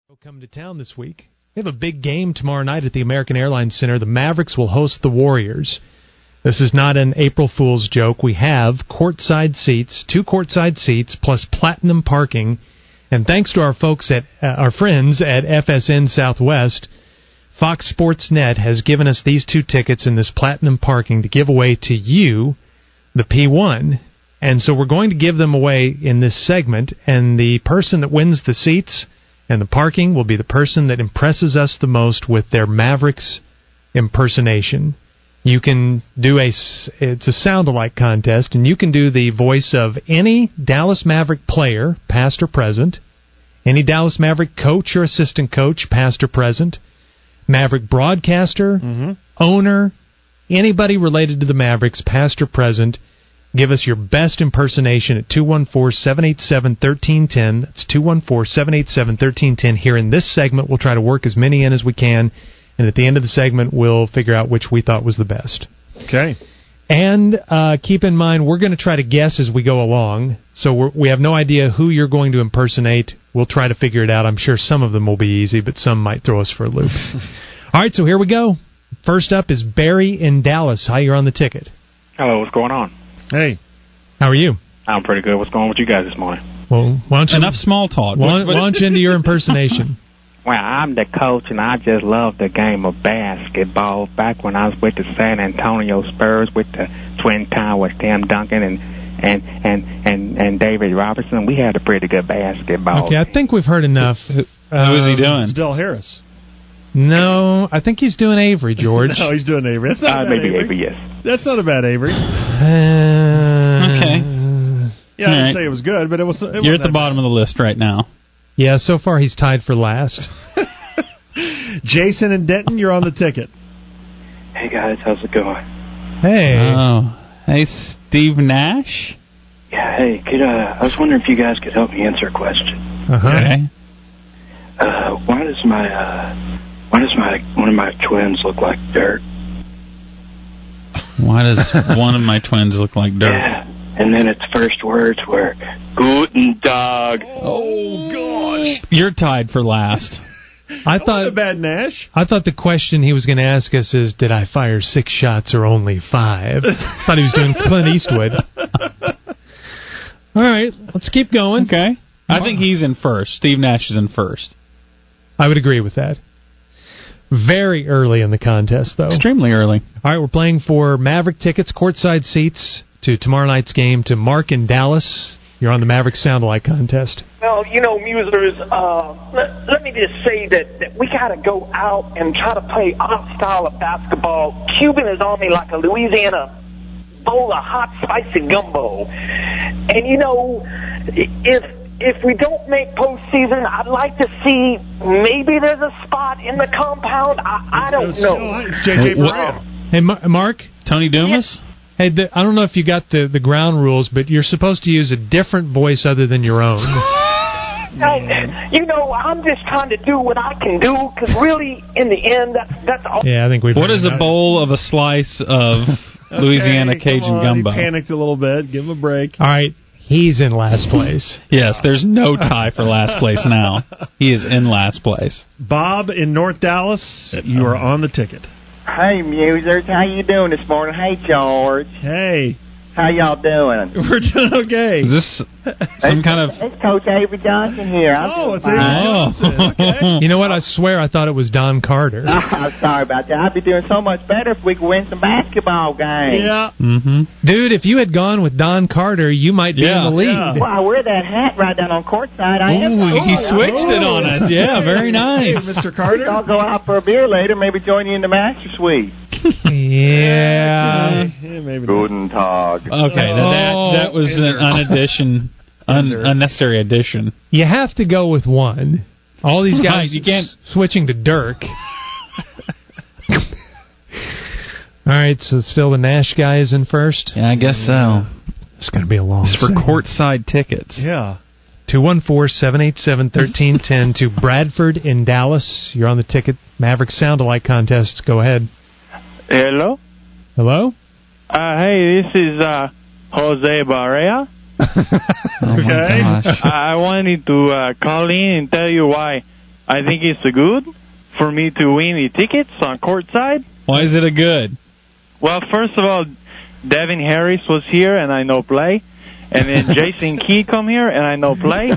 Come to town this week. We have a big game tomorrow night at the American Airlines Center. The Mavericks will host the Warriors. This is not an April Fool's joke. We have courtside seats, 2 courtside seats, plus platinum parking. And thanks to our folks at our friends at FSN Southwest, Fox Sports Net has given us these 2 tickets and this platinum parking to give away to you, the P1. And so we're going to give them away in this segment, and the person that wins the seats and the parking will be the person that impresses us the most with their Mavericks impersonation. You can do it's a sound-alike contest, and you can do the voice of any Dallas Maverick player, past or present, any Dallas Maverick coach or assistant coach, past or present, Maverick broadcaster, owner, anybody related to the Mavericks, past or present. Give us your best impersonation at 214-787-1310. That's 214-787-1310. Here in this segment, we'll try to work as many in as we can, and at the end of the segment, we'll figure out which we thought was the best. Okay. And keep in mind, we're going to try to guess as we go along, so we have no idea who you're going to impersonate. We'll try to figure it out. I'm sure some of them will be easy, but some might throw us for a loop. All right, so here we go. First up is Barry in Dallas. Hi, you're on the ticket. Hello, what's going on? Hey. How are you? I'm pretty good. What's going on with you guys this morning? Well, why don't you... Enough small talk. Launch into your impersonation. Well, I'm the coach, and I just love the game of basketball. Back when I was with the San Antonio Spurs with the Twin Towers, Tim Duncan and David Robertson, we had a pretty good basketball. Okay, I think we've heard enough. Who is he doing? It's Del Harris. No, I think he's doing Avery, George. No, he's doing Avery. That's not maybe Avery, yes. That's not a bad Avery. Okay. Yeah, I didn't say it was good, but it was. You're at the bottom of the list right now. Yeah, so far he's tied for last. Jason and Denton, you're on the ticket. Hey guys, how's it going? Hey. Oh, hey, Steve Nash. Yeah, hey, I was wondering if you guys could help me answer a question. Okay. Why does one of my twins look like dirt? Why does one of my twins look like dirt? Yeah, and then its first words were Guten Tag. Oh gosh, you're tied for last. I thought a bad Nash. I thought the question he was going to ask us is, did I fire 6 shots or only 5? Thought he was doing Clint Eastwood. All right, let's keep going. Okay. I think he's in first. Steve Nash is in first. I would agree with that. Very early in the contest, though. Extremely early. All right, we're playing for Maverick tickets, courtside seats to tomorrow night's game, to Mark in Dallas. You're on the Maverick Sound-Alike contest. Well, Musers, let me just say that we got to go out and try to play our style of basketball. Cuban is on me like a Louisiana bowl of hot, spicy gumbo. And, if we don't make postseason, I'd like to see maybe there's a spot in the compound. I don't know. It's J.J. Barea. Hey, Mark? Tony Dumas? Yeah. Hey, I don't know if you got the ground rules, but you're supposed to use a different voice other than your own. I'm just trying to do what I can do, because really, in the end, that's all. Yeah, I think we've... What is a bowl of a slice of Louisiana Cajun gumbo? He panicked a little bit. Give him a break. All right. He's in last place. Yes, there's no tie for last place now. He is in last place. Bob in North Dallas, you are on the ticket. Hey, Musers, how you doing this morning? Hey, George. Hey. How y'all doing? We're doing okay. Is this some kind of... It's Coach Avery Johnson here. It's Avery Johnson. Okay. You know what? I swear I thought it was Don Carter. I'm sorry about that. I'd be doing so much better if we could win some basketball games. Yeah. Mm-hmm. Dude, if you had gone with Don Carter, you might be in the lead. Yeah. Well, I wear that hat right down on courtside. He switched it on us. Yeah, very nice. Hey, Mr. Carter. I'll go out for a beer later, maybe join you in the Master Suite. Yeah. Maybe Guten Tag. Okay, that was an unnecessary addition. You have to go with one. All these guys you can't switching to Dirk. All right, so still the Nash guy is in first? Yeah, I guess so. It's going to be a long It's for courtside tickets. Yeah. 214-787-1310 to Bradford in Dallas. You're on the ticket. Maverick Sound-Alike contest. Go ahead. Hello? Hello? Hey, this is Jose Barea. Okay. I wanted to call in and tell you why I think it's a good for me to win the tickets on courtside. Why is it a good? Well, first of all, Devin Harris was here, and I know play. And then Jason Key come here, and I know play.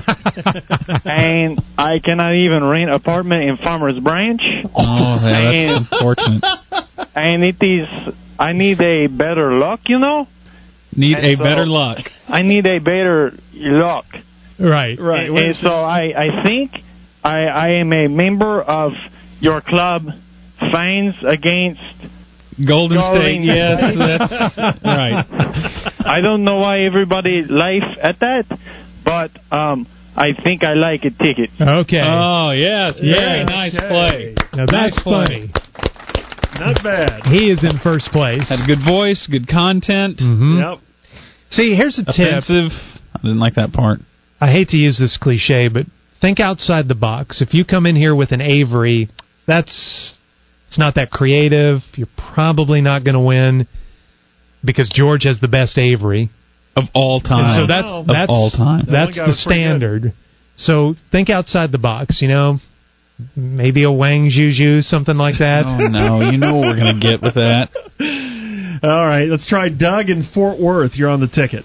And I cannot even rent apartment in Farmers Branch. Oh, yeah, that's unfortunate. And I need a better luck, you know? Better luck. I need a better luck. Right. And so I think I am a member of your club, Fans Against Golden State, yes, that's right. I don't know why everybody laughs at that, but I think I like a ticket. Okay. Oh, yes. Very nice play. Now that's funny. Not bad. He is in first place. Had a good voice, good content. Mm-hmm. Yep. See, here's a tip. Offensive. I didn't like that part. I hate to use this cliche, but think outside the box. If you come in here with an Avery, it's not that creative. You're probably not going to win because George has the best Avery of all time. And so that's all time. That's the standard. So think outside the box. Maybe a Wang Zhu, something like that. Oh no, you know what we're going to get with that. All right, let's try Doug in Fort Worth. You're on the ticket.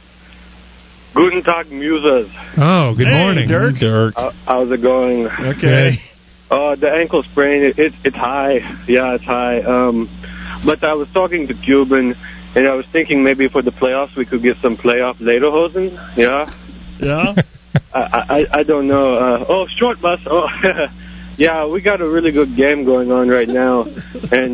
Guten Tag, Muses. Oh, good morning, Dirk. How's it going? Okay. The ankle sprain, it's high. Yeah, it's high. But I was talking to Cuban, and I was thinking maybe for the playoffs we could get some playoff lederhosen. Yeah? Yeah? I don't know. Short bus. Oh, yeah, we got a really good game going on right now. And,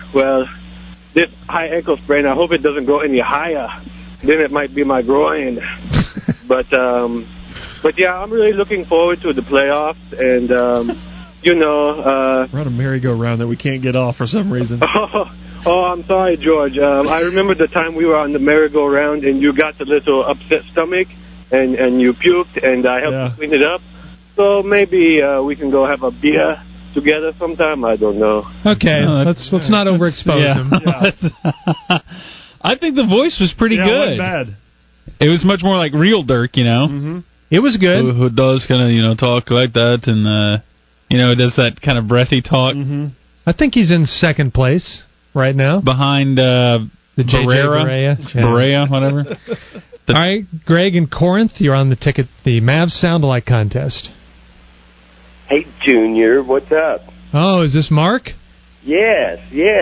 this high ankle sprain, I hope it doesn't go any higher. Then it might be my groin. But yeah, I'm really looking forward to the playoffs. And, we're on a merry-go-round that we can't get off for some reason. I'm sorry, George. I remember the time we were on the merry-go-round and you got the little upset stomach and you puked and I helped you clean it up. So maybe we can go have a beer together sometime. I don't know. Okay, let's not overexpose him. Yeah. I think the voice was pretty good. It wasn't bad. It was much more like real Dirk, Mm-hmm. It was good. Who does kind of, talk like that and, does that kind of breathy talk. Mm-hmm. I think he's in second place right now. Behind the Barea. Barea, whatever. All right, Greg in Corinth, you're on the ticket, the Mavs Sound-Alike contest. Hey, Junior, what's up? Oh, is this Mark? Yes.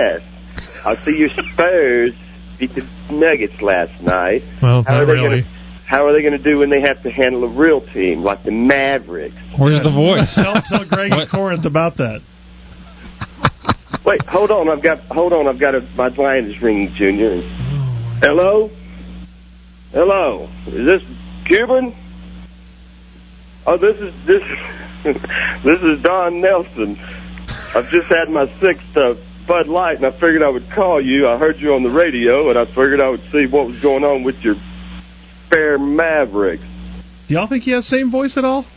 I see your Spurs beat the Nuggets last night. Well, not really. How are they going to do when they have to handle a real team like the Mavericks? Where's the voice? Tell Greg in Corinth about that. Wait, hold on. I've got my line is ringing, Junior. Hello? Is this Cuban? Oh, this is Don Nelson. I've just had my sixth Bud Light, and I figured I would call you. I heard you on the radio, and I figured I would see what was going on with your fair Mavericks. Do y'all think he has the same voice at all?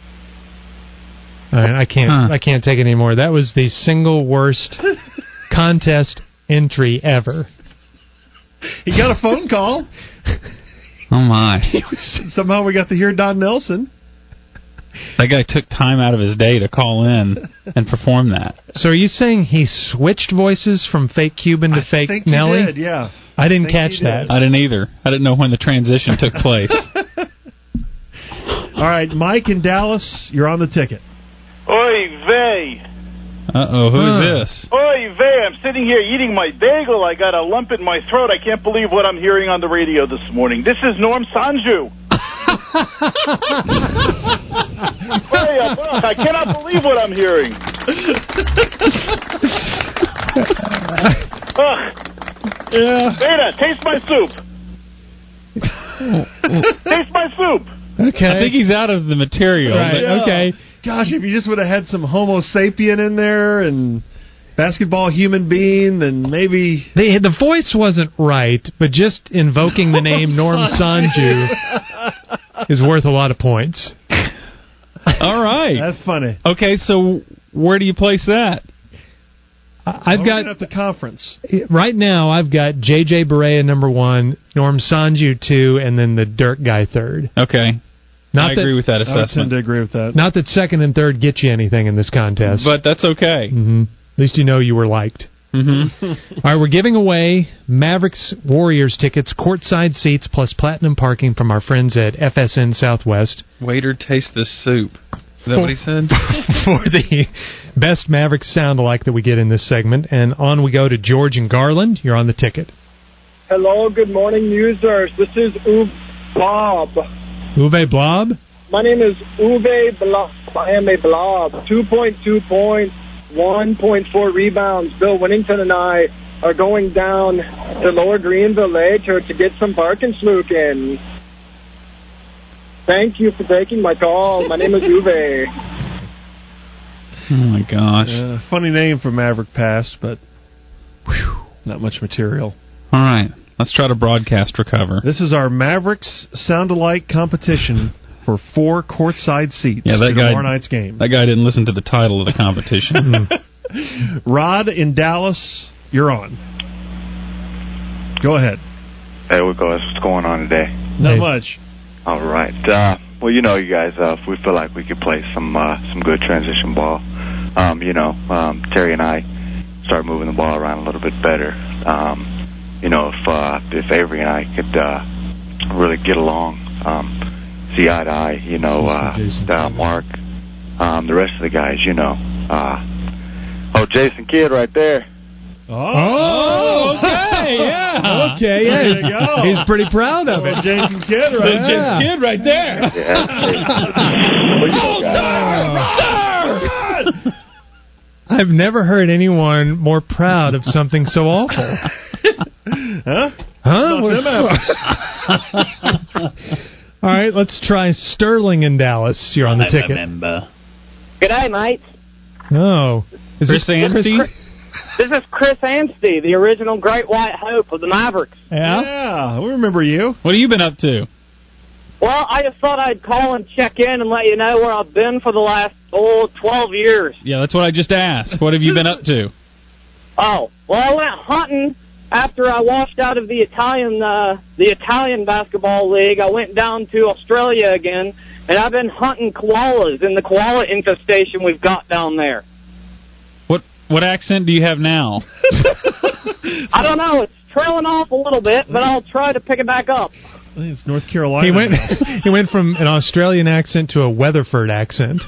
I can't take it anymore. That was the single worst contest entry ever. He got a phone call. Oh, my. Somehow we got to hear Don Nelson. That guy took time out of his day to call in and perform that. So are you saying he switched voices from fake Cuban to fake Nelly? He did, yeah. I didn't catch that. I didn't either. I didn't know when the transition took place. All right, Mike in Dallas, you're on the ticket. Oy vey. Uh-oh, who is this? Oy vey, I'm sitting here eating my bagel. I got a lump in my throat. I can't believe what I'm hearing on the radio this morning. This is Norm Sanju. I cannot believe what I'm hearing. Yeah. Beta, taste my soup. Taste my soup. Okay. I think he's out of the material. Right, Yeah. okay. Gosh, if you just would have had some Homo sapien in there and basketball human being, then maybe... The voice wasn't right, but just invoking the name Norm Sanju is worth a lot of points. All right. That's funny. Okay, so where do you place that? I've got at the conference. Right now, I've got J.J. Barea number 1, Norm Sanju 2, and then the Dirk guy 3rd. Okay. I agree with that assessment. I tend to agree with that. Not that second and third get you anything in this contest. But that's okay. Mm-hmm. At least you know you were liked. Mm-hmm. All right, we're giving away Mavericks-Warriors tickets, courtside seats, plus platinum parking from our friends at FSN Southwest. Waiter, taste the soup. Is that what he said? For the best Mavericks sound-alike that we get in this segment. And on we go to George and Garland. You're on the ticket. Hello, good morning, users. This is Bob. Uwe Blob? My name is Uwe Blob. I am a blob. 2.2 points, 1.4 rebounds. Bill Winnington and I are going down to Lower Greenville later to get some Barkensluken. Thank you for taking my call. My name is Uwe. Oh, my gosh. Funny name for Maverick Past, but not much material. All right. Let's try to broadcast recover. This is our Mavericks sound-alike competition for 4 courtside seats for tomorrow night's game. That guy didn't listen to the title of the competition. Rod in Dallas, you're on. Go ahead. Hey, what's going on today? Not much. All right. Well, you guys, we feel like we could play some good transition ball. Terry and I start moving the ball around a little bit better. If Avery and I could really get along, see eye to eye, Mark, the rest of the guys, Jason Kidd right there. Oh, okay, yeah. Okay, yeah. There you go. He's pretty proud of it. Jason Kidd right there. Jason Kidd right there. I've never heard anyone more proud of something so awful. Huh? All right, let's try Sterling in Dallas. You're on the ticket. G'day, mates. Oh. Is this Anstey? This is Chris Anstey, the original Great White Hope of the Mavericks. Yeah, we remember you. What have you been up to? Well, I just thought I'd call and check in and let you know where I've been for the last, 12 years. Yeah, that's what I just asked. What have you been up to? Oh, well, I went hunting after I washed out of the Italian basketball league. I went down to Australia again, and I've been hunting koalas in the koala infestation we've got down there. What accent do you have now? I don't know. It's trailing off a little bit, but I'll try to pick it back up. I think it's North Carolina. He went from an Australian accent to a Weatherford accent.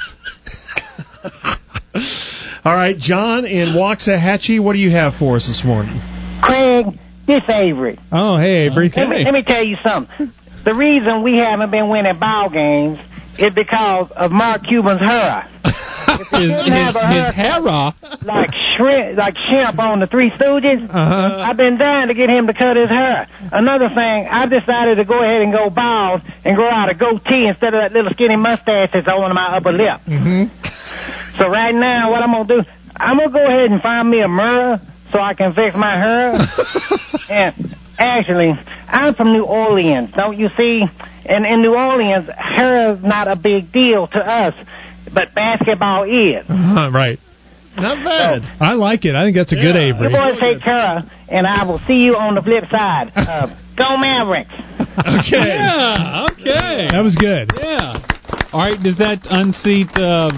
All right, John in Waxahachie, what do you have for us this morning? Craig, this Avery. Oh, hey, Avery. Let me tell you something. The reason we haven't been winning ball games is because of Mark Cuban's hair. His hair like shrimp on the Three Stooges. I've been dying to get him to cut his hair. Another thing, I've decided to go ahead and go bald and grow out a goatee instead of that little skinny mustache that's on my upper lip. So right now, what I'm going to do, I'm going to go ahead and find me a mirror so I can fix my hair. And actually, I'm from New Orleans, don't you see? And in New Orleans, hair is not a big deal to us, but basketball is. Right. Not bad. I like it. I think that's a good Avery. You boys take care, and I will see you on the flip side. Go Mavericks. Okay. Yeah, okay. That was good. Yeah. All right, does that unseat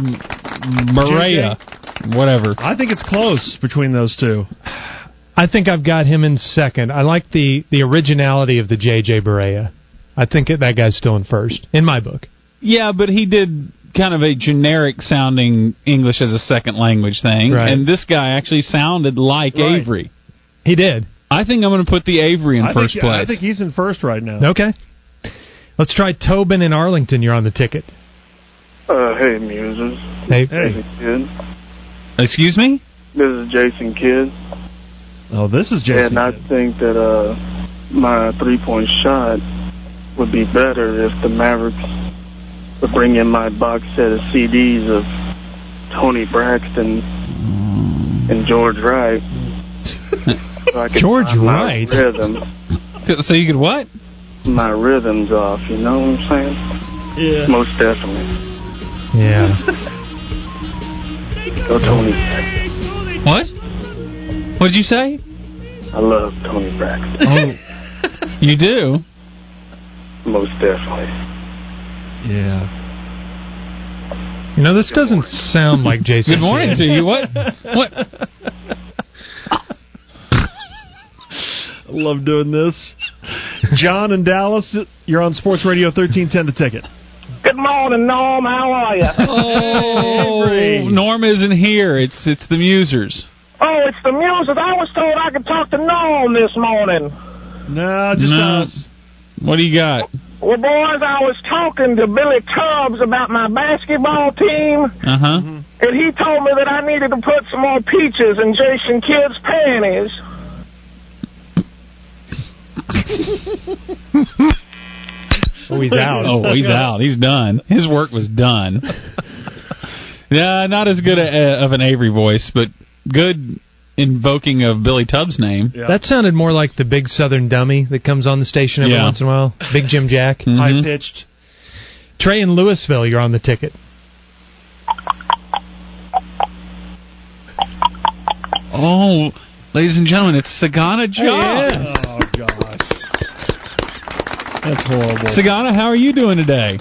Maria? Whatever. I think it's close between those two. I think I've got him in second. I like the originality of the J.J. Barea. I think that guy's still in first, in my book. Yeah, but he did kind of a generic-sounding English as a second language thing, right. And this guy actually sounded like Avery. He did. I think I'm going to put the Avery in first place. I think he's in first right now. Okay. Let's try Tobin in Arlington. You're on the ticket. Hey, Muses. Hey. Jason Kidd. Excuse me? This is Jason Kidd. Oh, this is Jason And I think that my three-point shot would be better if the Mavericks would bring in my box set of CDs of Tony Braxton and George Wright. So I could George find my Wright? rhythm. So you could what? My rhythms off, you know what I'm saying? Yeah. Most definitely. Yeah. Go Tony Braxton. What? What'd you say? I love Tony Braxton. Oh, you do? Most definitely. Yeah. You know, this doesn't sound like Jason. Good morning to you. What? I love doing this. John in Dallas, you're on Sports Radio 1310 The Ticket. Good morning, Norm. How are you? Oh, Norm isn't here. It's the Musers. Oh, it's the Musers. I was told I could talk to Norm this morning. No, just us. What do you got? Well, boys, I was talking to Billy Tubbs about my basketball team. Uh-huh. And he told me that I needed to put some more peaches in Jason Kidd's panties. Oh, he's out. Oh, he's out. He's done. His work was done. Yeah, not as good of an Avery voice, but good invoking of Billy Tubbs' name. Yeah. That sounded more like the big Southern dummy that comes on the station every once in a while. Big Jim Jack. Mm-hmm. High-pitched. Trey in Louisville, you're on the ticket. Oh, ladies and gentlemen, it's Sagana Job. Yeah. Oh, gosh. That's horrible. Sagana, how are you doing today?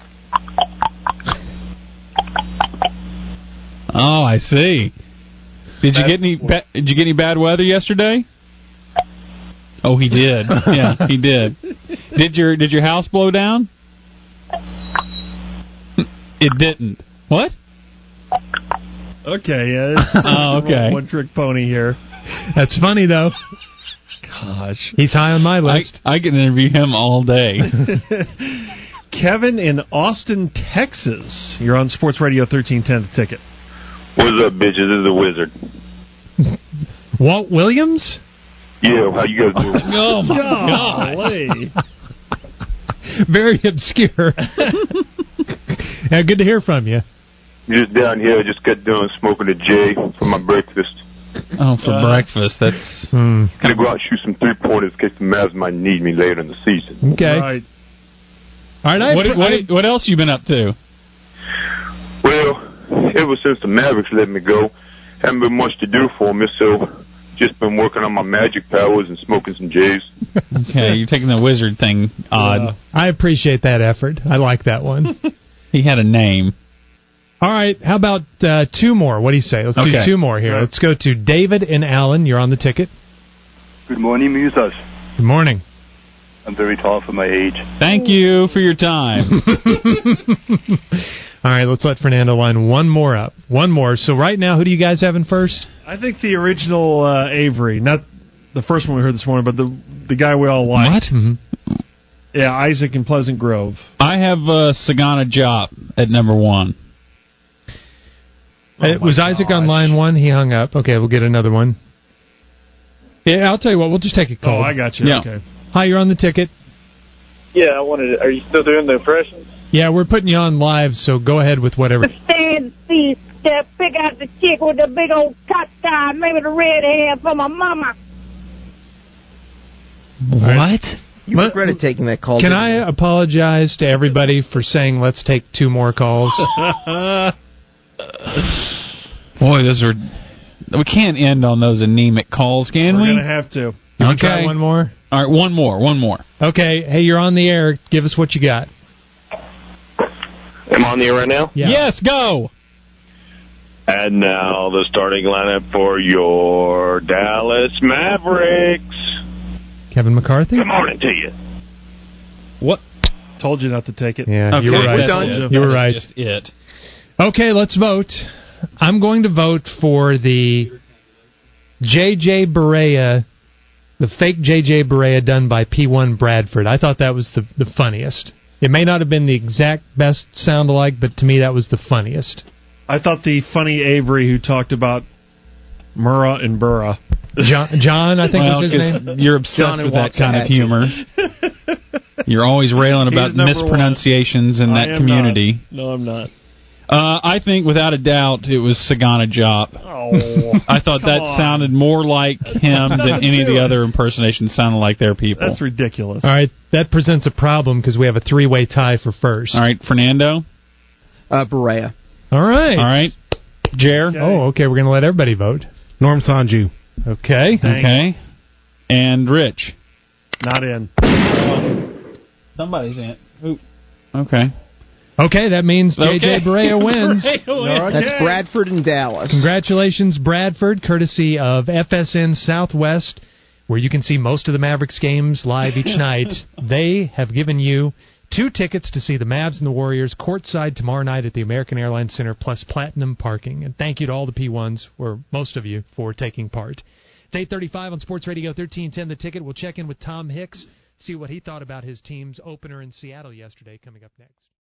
Oh, I see. Did you get any bad weather yesterday? Oh, he did. Yeah, he did. Did your house blow down? It didn't. What? Okay, yeah. Oh, okay. One trick pony here. That's funny, though. Gosh. He's high on my list. I can interview him all day. Kevin in Austin, Texas. You're on Sports Radio 1310 The Ticket. What's up, bitches? This is the Wizard. Walt Williams? Yeah, how you guys doing? Oh, my God. Very obscure. Yeah, good to hear from you. Just down here, just got done smoking a J for my breakfast. Oh, for breakfast. That's... Gonna go out and shoot some three-pointers in case the Mavs might need me later in the season. Okay. Right. All right. What else you been up to? Well, ever since the Mavericks let me go, haven't been much to do for me, so just been working on my magic powers and smoking some J's. Okay, you're taking the Wizard thing odd. I appreciate that effort. I like that one. He had a name. All right, how about two more? What do you say? Let's do two more here. Right. Let's go to David and Allen. You're on the ticket. Good morning, Musers. Good morning. I'm very tall for my age. Thank you for your time. All right, let's let Fernando line one more up. One more. So right now, who do you guys have in first? I think the original Avery, not the first one we heard this morning, but the guy we all liked. What? Mm-hmm. Yeah, Isaac in Pleasant Grove. I have Sagana Job at number one. Was Isaac on line one? He hung up. Okay, we'll get another one. Yeah, I'll tell you what. We'll just take a call. Oh, I got you. Yeah. Okay. Hi, you're on the ticket. Yeah, I wanted to, are you still doing the impressions? Yeah, we're putting you on live, so go ahead with whatever. Stand, see, step, pick out the chick with the big old top tie, maybe the red hair for my mama. What? You regretted taking that call. Can I apologize to everybody for saying let's take two more calls? Boy, we can't end on those anemic calls, can we? We're going to have to. You try one more? All right, one more. Okay, hey, you're on the air. Give us what you got. Am I on the air right now? Yeah. Yes, go. And now the starting lineup for your Dallas Mavericks. Kevin McCarthy? Good morning to you. What? Told you not to take it. Yeah, okay, you were right. You were right. That's just it. Okay, let's vote. I'm going to vote for the J.J. Barea, the fake J.J. Barea done by P1 Bradford. I thought that was the funniest. It may not have been the exact best sound-alike, but to me that was the funniest. I thought the funny Avery who talked about Murrah and Burra. John, I think was his name. You're obsessed with that kind of humor. You're always railing about mispronunciations in that community. No, I'm not. I think, without a doubt, it was Sagana Job. Oh, I thought that sounded more like him than any of the other impersonations sounded like their people. That's ridiculous. All right, that presents a problem because we have a three-way tie for first. All right, Fernando? Barea. All right. Jer? Okay. Oh, okay, we're going to let everybody vote. Norm Sanju. Okay. Okay. And Rich? Not in. Somebody's in. Ooh. Okay. Okay, that means J.J. Barea wins. That's Bradford and Dallas. Congratulations, Bradford, courtesy of FSN Southwest, where you can see most of the Mavericks games live each night. They have given you 2 tickets to see the Mavs and the Warriors courtside tomorrow night at the American Airlines Center, plus platinum parking. And thank you to all the P1s, or most of you, for taking part. It's 8:35 on Sports Radio 1310 The Ticket. We'll check in with Tom Hicks, see what he thought about his team's opener in Seattle yesterday, coming up next.